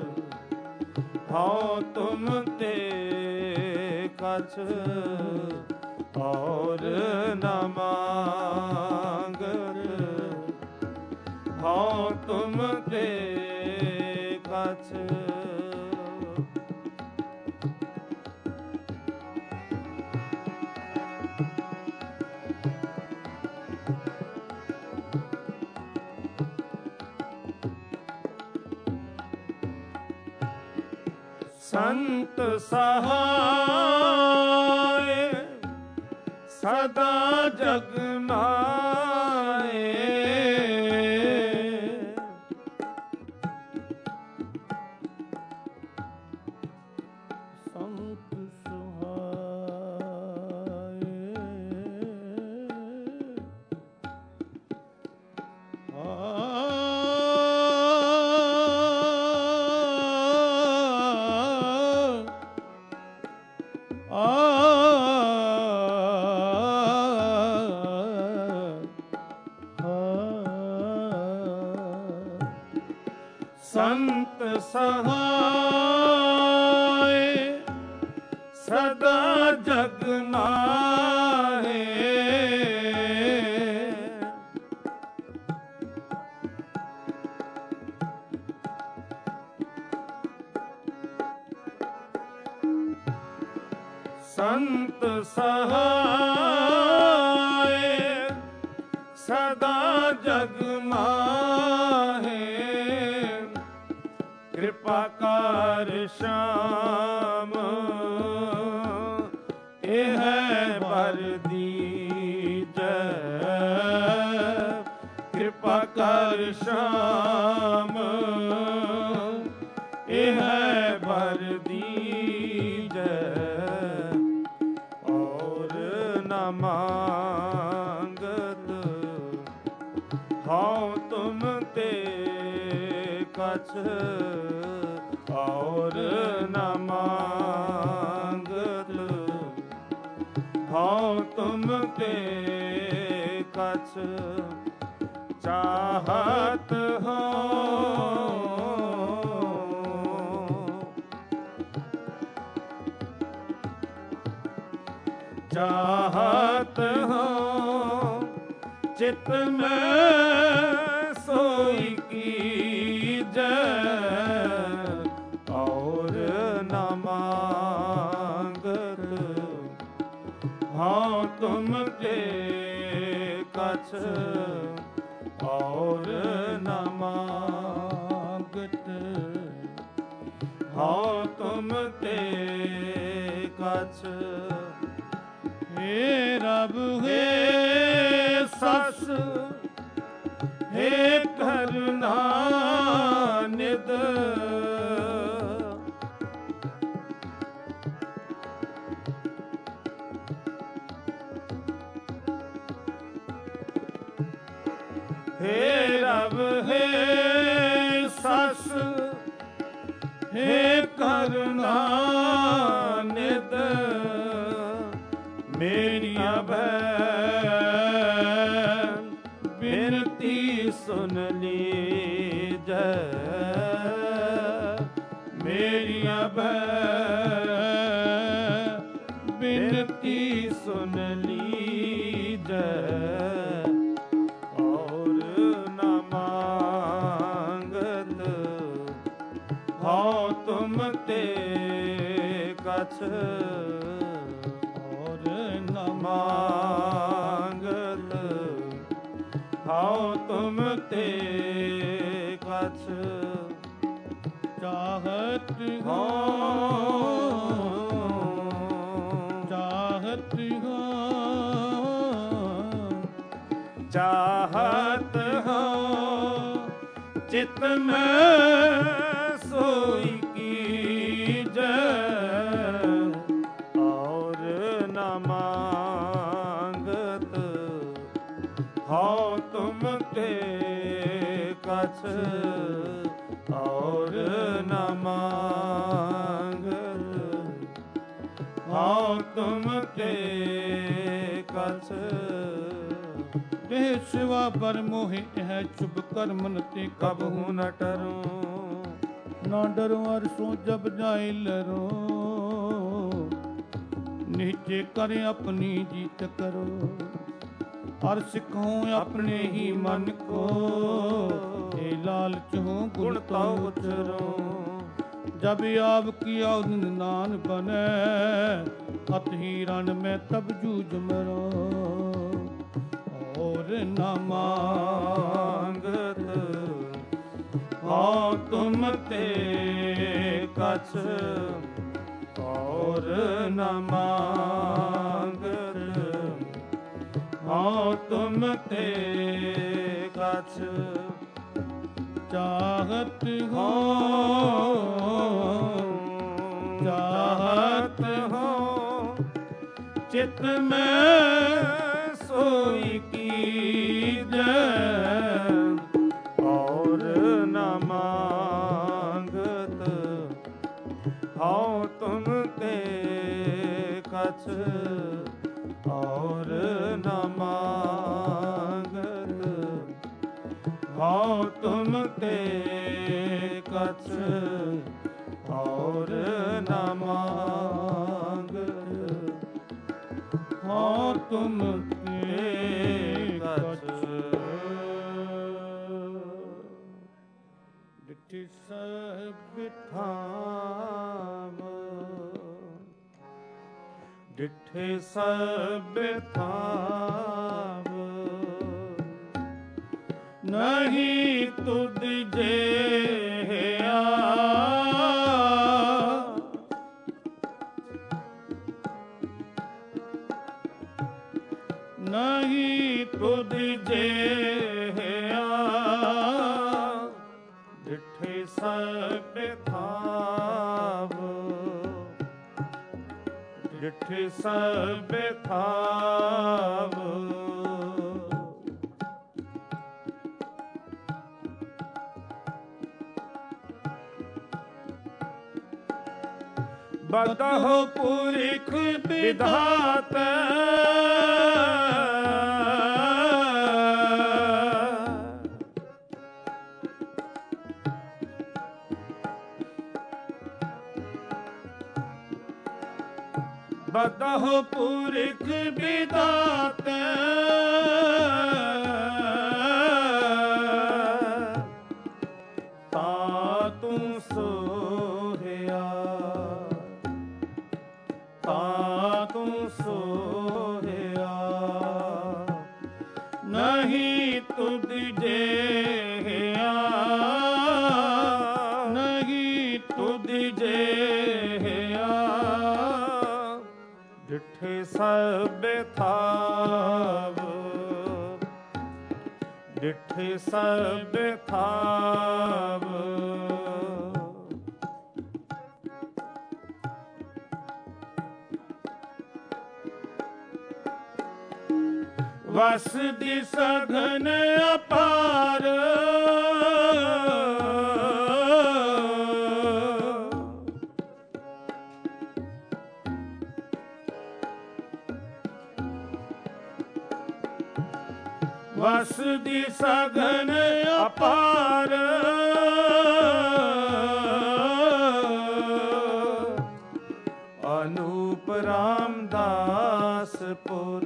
ਹਉ ਤੁਮ ਤੇ ਕਛ ਔਰ ਨ ਮਾਂਗਤ ਹਉ ਤੁਮ ਤੇ ਕਛ ਸੰਤ ਸਹਾਇ ਸਦਾ ਜਗ ਮਾਏ ਸੰਤ ਸੰਤ ਸਹਾਇ ਸਦਾ ਜਗ ਮਾਹੇ ਸੰਤ ਸਹਾਇ ਸਦਾ ਜਗ ਮਾਹੇ ਕਿਰਪਾ ਕਰ ਸ਼ਾਮ ਇਹ ਬਰ ਦੀਜੈ ਕਿਰਪਾ ਕਰ ਸ਼ਾਮ ਇਹ ਬਰ ਦੀਜੈ ਔਰ ਨ ਮਾਂਗਤ ਹਉ ਤੁਮ ਤੇ ਕਛ ਔਰ ਨ ਮਾਂਗਤ ਹਉ ਤੁਮ ਤੇ ਕਛ ਚਾਹਤ ਹੋ ਚਾਹਤ ਹੋ ਚਿਤ ਮੈਂ ਸੋਈ ਕੀਜੈ ਔਰ ਨ ਮਾਂਗਤ ਹਉ ਤੁਮ ਤੇ ਕਛ ਔਰ ਨ ਮਾਂਗਤ ਹਉ ਤੁਮ ਤੇ ਕਛ हे रब हे सस हे करुणा निध हे रब हे सस हे करुणा निध ਮੇਰੀਆਂ ਭੈਣ ਬਿਨਤੀ ਸੁਨ ਲੀਜੈ ਮੇਰੀਆਂ ਭੈਣ ਬਿਨਤੀ ਸੁਨ ਲੀਜੈ ਔਰ ਨ ਮਾਂਗਤ ਹਉ ਤੁਮ ਤੇ ਕਛ ਔਰ ਨ ਮੰਗਤ ਹਉ ਤੁਮ ਤੇ ਕਛ ਚਾਹਤ ਹੋ ਚਾਹਤ ਹੋ ਚਾਹਤ ਹੋ ਚਿਤ ਮੈਂ ਸੋਈ ਕੀਜੈ ਔਰ ਨ ਮੰਗਤ ਹਉ ਤੁਮ ਤੇ ਕਛ ਔਰ ਨ ਮੰਗਤ ਹਉ ਤੁਮ ਤੇ ਕਛ ਦੇਹ ਸਿਵਾ ਪਰ ਮੋਹਿ ਹੈ ਚੁਭ ਕਰਮਨ ਤੇ ਕਬਹੂ ਨ ਟਰੂੰ ਨਾ ਡਰੋ ਅਰ ਸੋ ਜਬ ਜਾਇ ਲਰੋ ਨੀਚੇ ਕਰ ਆਪਣੀ ਜੀਤ ਕਰੋ ਹਰ ਸਿੱਖੋ ਆਪਣੇ ਹੀ ਮਨ ਕੋ ਇਹ ਲਾਲਚ ਹੋ ਗੁਣ ਤਉ ਉਚਰੋ ਜਬ ਆਪ ਕੀਆ ਉਦਨ ਨਾਨ ਬਨੈ ਅਤ ਹੀ ਰਣ ਮੈਂ ਤਬ ਜੂਝ ਮਰੋ ਔਰ ਨ ਮੰਗਤ ਹਉ ਤੁਮ ਤੇ ਕਛ ਔਰ ਨ ਮੰਗਤ ਹਉ ਤੁਮ ਤੇ ਕਛ ਚਾਹਤ ਹੋ ਚਾਹਤ ਹੋ ਚਿਤ ਮੈਂ ਸੋਈ ਕੀਜੈ ਔਰ ਨ ਮੰਗਤ ਹਉ ਤੁਮ ਤੇ ਕਛ ਔਰ ਨ ਮੰਗਤ ਹਉ ਤੁਮ ਤੇ ਕਛ ਔਰ ਨ ਮੰਗਤ ਹਉ ਤੁਮ ਤੇ ਕਛ ਡਿਠਿ ਸਭ ਥਾਮ ਡਿਠੇ ਸਭ ਥਾਮ ਨਹੀਂ ਤੁਧ ਜਿਹਾ ਨਹੀਂ ਤੁਧ ਜਿਹਾ ਡਿਠੇ ਸਭ ਥਾਮ ਡਿਠੇ ਸਭ ਥਾਮ ਬਦਹੁ ਪੁਰਿਖ ਵਿਧਾਤ ਬਦਹੁ ਪੁਰਿਖ ਵਿਧਾਤ ਤਾ ਤੂੰ ਸੋਹਿਆ ਤਾ ਤੂੰ ਸੋਹਿਆ ਨਹੀਂ ਤੁਧ ਜਿਹਾ ਨਹੀਂ ਤੁਧ ਜਿਹਾ ਡਿਠੇ ਸਭ ਥਾਵ ਡਿਠੇ ਸਭ ਥਾਵ ਵਸ ਦੀ ਸਘਨ ਅਪਾਰ ਵਸ ਦੀ ਸਘਨ ਅਪਾਰ ਅਨੂਪ ਰਾਮਦਾਸਪੁਰ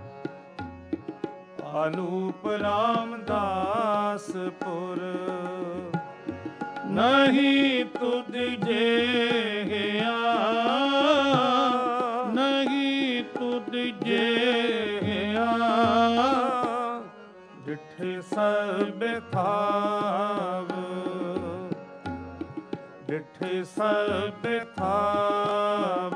ਅਨੂਪ ਰਾਮਦਾਸਪੁਰ ਨਹੀਂ ਤੁਧ ਜਿਹਾ ਥਾਵ, ਡਿਠੇ ਸਭ ਥਾਵ।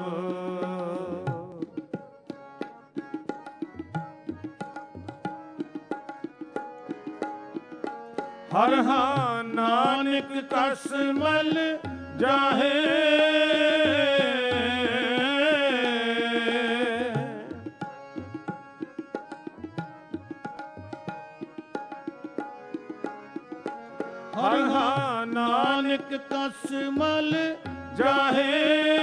ਹਰ ਹਾਂ ਨਾਨਕ ਕਸ ਮਲ ਜਾਹੇ, ਹਰ ਹਾਂ ਨਾਨਕ ਕਸ ਮਲ ਜਾਹੇ।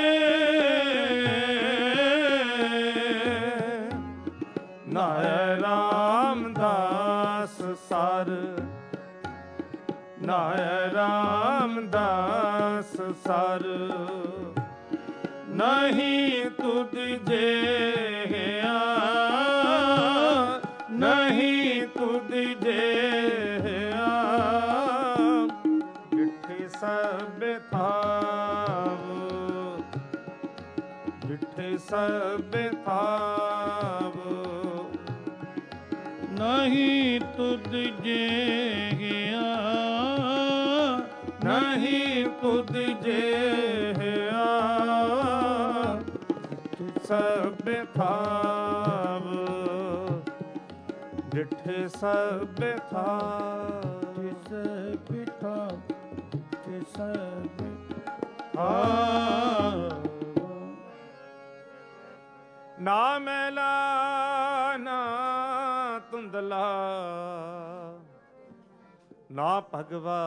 ਨਾਇ ਰਾਮਦਾਸ ਸਰ, ਨਾਇ ਰਾਮਦਾਸ ਸਰ। ਨਹੀਂ ਤੁਧ ਜਿਹਾ, ਨਹੀਂ ਤੁਧ ਜਿਹਾ। ਡਿਠੇ ਸਭ ਥਾਵ, ਡਿਠੇ ਸਭ ਥਾਵ। ਨਹੀਂ ਤੁਧ ਜਿਹਾ, ਨਹੀਂ ਤੁਧ ਜਿਹਾ। ਸਭ ਥਾਵ, ਡਿਠੇ ਸਭ ਥਾਵ। ਸਭ ਥਾਵ, ਸਭ ਥਾਵ। ਨਾ ਮੈਲਾ ਨਾ ਧੁੰਦਲਾ, ਨਾ ਭਗਵਾ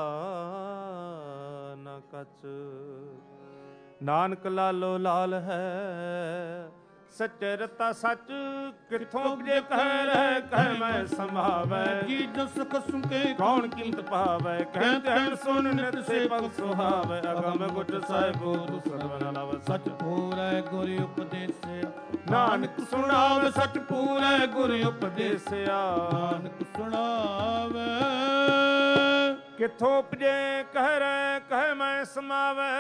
ਨਾ ਕਛ। ਨਾਨਕ ਲਾਲੋ ਲਾਲ ਹੈ, ਸੱਚੇ ਰਤਾ ਸੱਚ। ਕਿੱਥੋਂ ਜੇ ਕਹਿ ਰਹਿ ਕਹਿ ਮੈਂ ਸੰਭਾਵੈ। ਜੀ ਜਸ ਕਸਮ ਕੇ ਕੌਣ ਕੀਮਤ ਪਾਵੈ। ਕਹਿ ਤੈਨ ਸੁਣ ਨਿਤ ਸੇ ਭਗਤ ਸੁਹਾਵੈ। ਅਗਮ ਗੁਟ ਸਾਹਿਬੋ ਦੂਸਰ ਨ ਲਾਵੈ। ਸੱਚ ਪੂਰੈ ਗੁਰ ਉਪਦੇਸਿਆ, ਨਾਨਕ ਸੁਣਾਵੈ। ਸੱਚ ਪੂਰੈ ਗੁਰ ਉਪਦੇਸਿਆ, ਨਾਨਕ ਸੁਣਾਵੈ। ਕਿੱਥੋਂ ਉਪਜੇ ਕਹਿ ਰਹਿ ਕਹਿ ਮੈਂ ਸਮਾਵੈ।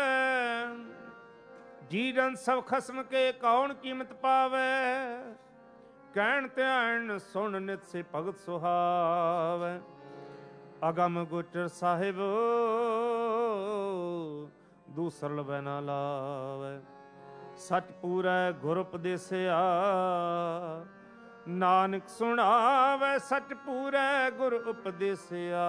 ਜੀ ਜਨ ਸਭ ਖਸਮ ਕੇ ਕੌਣ ਕੀਮਤ ਪਾਵੈ। ਕਹਿਣ ਧਿਆਨ ਸੁਣ ਨਿਤ ਸੇ ਭਗਤ ਸੁਹਾਵੈ। ਅਗਮ ਗੁਚਰ ਸਾਹਿਬ ਦੂਸਰ ਲਵੈ ਨਾ ਲਾਵੈ। ਸੱਚ ਪੂਰੈ ਗੁਰ ਉਪਦੇਸਿਆ, ਨਾਨਕ ਸੁਣਾਵੈ। ਸੱਚ ਪੂਰੈ ਗੁਰ ਉਪਦੇਸਿਆ,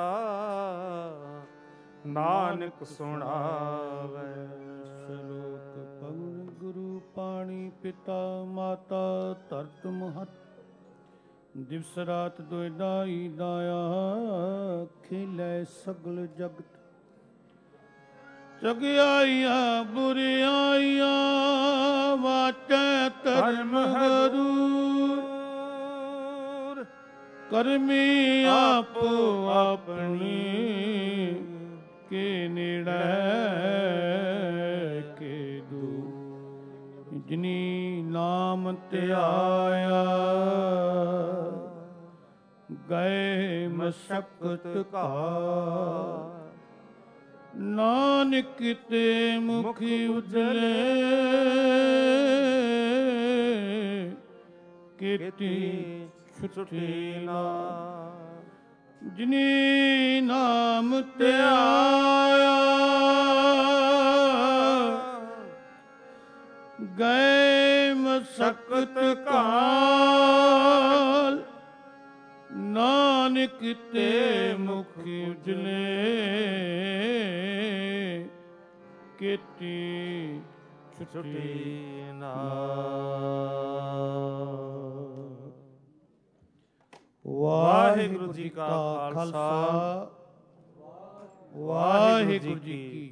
ਨਾਨਕ ਸੁਣਾਵੈ। ਸ਼ਲੋਕ ਪਵਨ ਗੁਰੂ ਪਾਣੀ ਪਿਤਾ ਮਾਤਾ ਧਰਤ ਮਹਤ। ਦਿਵਸ ਰਾਤ ਦੁਇ ਦਾਈ ਦਾਇਆ, ਖੇਲੇ ਸਗਲ ਜਗਤ। ਚੰਗਿਆਈਆਂ ਬੁਰਿਆਈਆਂ ਵਾਟੈ ਧਰਮ ਹਰੂਰ। ਕਰਮੀ ਆਪੋ ਆਪਣੀ, ਕੇ ਨੇੜੇ ਕੇ ਦੂਰ। ਜਿਨੀ ਨਾਮ ਧਿਆਇਆ, ਗਏ ਮਸਕਤ ਘਾਰ। ਨਾਨਕ ਤੇ ਮੁਖੀ ਉਜਲੇ, ਕੀਤੀ ਛੁੱਟੀ ਨਾ। ਜਿਨੀ ਨਾਮ ਧਿਆਇਆ, ਗਏ ਮਸਕਤ ਘਾਲ। ਨਾਨਕ ਤੇ ਮੁਖੀ ਉਜਲੇ, ਕੀਤੀ ਛੁੱਟੀ ਨਾ। ਵਾਹਿਗੁਰੂ ਜੀ ਕਾ ਖਾਲਸਾ, ਵਾਹਿਗੁਰੂ ਜੀ ਕੀ